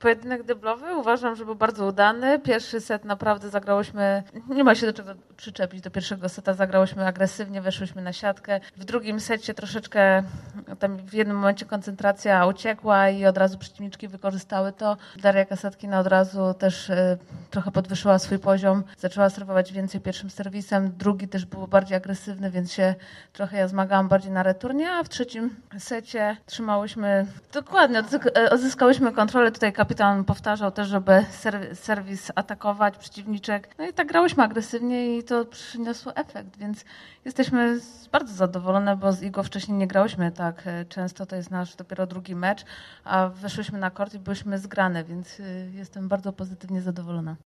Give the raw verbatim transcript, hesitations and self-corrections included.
Pojedynek dyblowy uważam, że był bardzo udany. Pierwszy set naprawdę zagrałyśmy, nie ma się do czego przyczepić, do pierwszego seta zagrałyśmy agresywnie, weszłyśmy na siatkę. W drugim secie troszeczkę tam w jednym momencie koncentracja uciekła i od razu przeciwniczki wykorzystały to. Daria Kasatkina od razu też y, trochę podwyższyła swój poziom, zaczęła serwować więcej pierwszym serwisem. Drugi też był bardziej agresywny, więc się trochę ja zmagałam bardziej na returnie, a w trzecim secie trzymałyśmy dokładnie, odzyskałyśmy kontrolę. Tutaj kapitan powtarzał też, żeby serwis atakować przeciwniczek. No i tak grałyśmy agresywnie i to przyniosło efekt, więc jesteśmy bardzo zadowolone, bo z Igą wcześniej nie grałyśmy tak często. To jest nasz dopiero drugi mecz, a weszłyśmy na kort i byłyśmy zgrane, więc jestem bardzo pozytywnie zadowolona.